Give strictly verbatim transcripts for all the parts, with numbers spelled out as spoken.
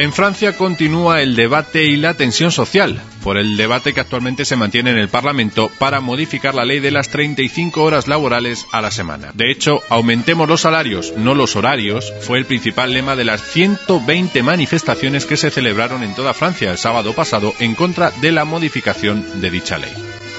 En Francia continúa el debate y la tensión social por el debate que actualmente se mantiene en el Parlamento para modificar la ley de las treinta y cinco horas laborales a la semana. De hecho, aumentemos los salarios, no los horarios, fue el principal lema de las ciento veinte manifestaciones que se celebraron en toda Francia el sábado pasado en contra de la modificación de dicha ley.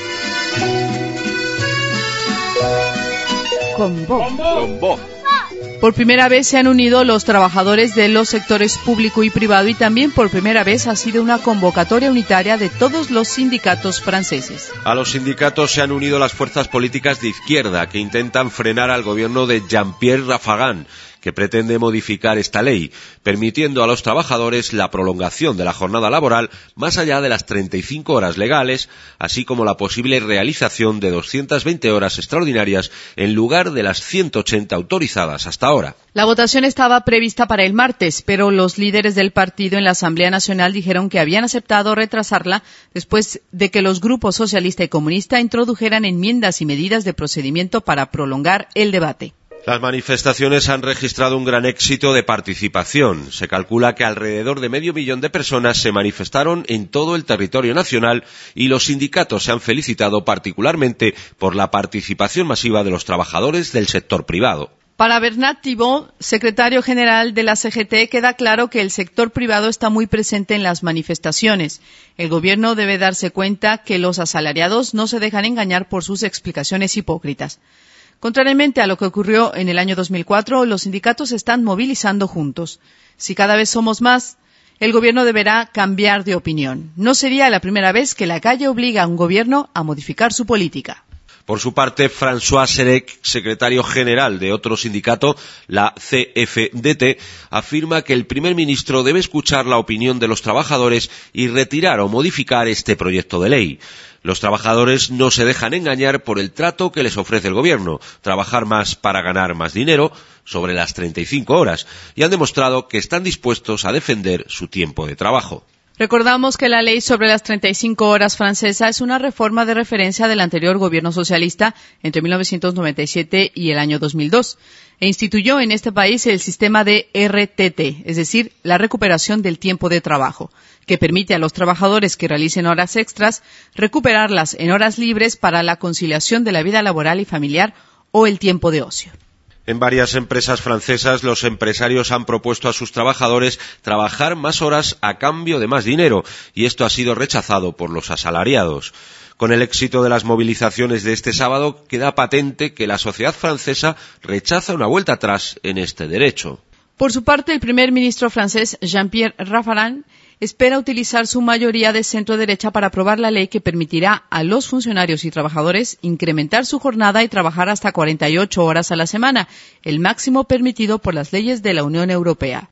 Con voz. Con voz. Por primera vez se han unido los trabajadores de los sectores público y privado y también por primera vez ha sido una convocatoria unitaria de todos los sindicatos franceses. A los sindicatos se han unido las fuerzas políticas de izquierda que intentan frenar al gobierno de Jean-Pierre Raffarin, que pretende modificar esta ley, permitiendo a los trabajadores la prolongación de la jornada laboral más allá de las treinta y cinco horas legales, así como la posible realización de doscientas veinte horas extraordinarias en lugar de las ciento ochenta autorizadas hasta ahora. La votación estaba prevista para el martes, pero los líderes del partido en la Asamblea Nacional dijeron que habían aceptado retrasarla después de que los grupos socialista y comunista introdujeran enmiendas y medidas de procedimiento para prolongar el debate. Las manifestaciones han registrado un gran éxito de participación. Se calcula que alrededor de medio millón de personas se manifestaron en todo el territorio nacional y los sindicatos se han felicitado particularmente por la participación masiva de los trabajadores del sector privado. Para Bernard Thibault, secretario general de la C G T, queda claro que el sector privado está muy presente en las manifestaciones. El gobierno debe darse cuenta que los asalariados no se dejan engañar por sus explicaciones hipócritas. Contrariamente a lo que ocurrió en el año dos mil cuatro, los sindicatos se están movilizando juntos. Si cada vez somos más, el gobierno deberá cambiar de opinión. No sería la primera vez que la calle obliga a un gobierno a modificar su política. Por su parte, François Serec, secretario general de otro sindicato, la C F D T, afirma que el primer ministro debe escuchar la opinión de los trabajadores y retirar o modificar este proyecto de ley. Los trabajadores no se dejan engañar por el trato que les ofrece el gobierno, trabajar más para ganar más dinero, sobre las treinta y cinco horas, y han demostrado que están dispuestos a defender su tiempo de trabajo. Recordamos que la ley sobre las treinta y cinco horas francesa es una reforma de referencia del anterior gobierno socialista entre mil novecientos noventa y siete y el año dos mil dos, e instituyó en este país el sistema de R T T, es decir, la recuperación del tiempo de trabajo, que permite a los trabajadores que realicen horas extras recuperarlas en horas libres para la conciliación de la vida laboral y familiar o el tiempo de ocio. En varias empresas francesas, los empresarios han propuesto a sus trabajadores trabajar más horas a cambio de más dinero, y esto ha sido rechazado por los asalariados. Con el éxito de las movilizaciones de este sábado, queda patente que la sociedad francesa rechaza una vuelta atrás en este derecho. Por su parte, el primer ministro francés, Jean-Pierre Raffarin, espera utilizar su mayoría de centro-derecha para aprobar la ley que permitirá a los funcionarios y trabajadores incrementar su jornada y trabajar hasta cuarenta y ocho horas a la semana, el máximo permitido por las leyes de la Unión Europea.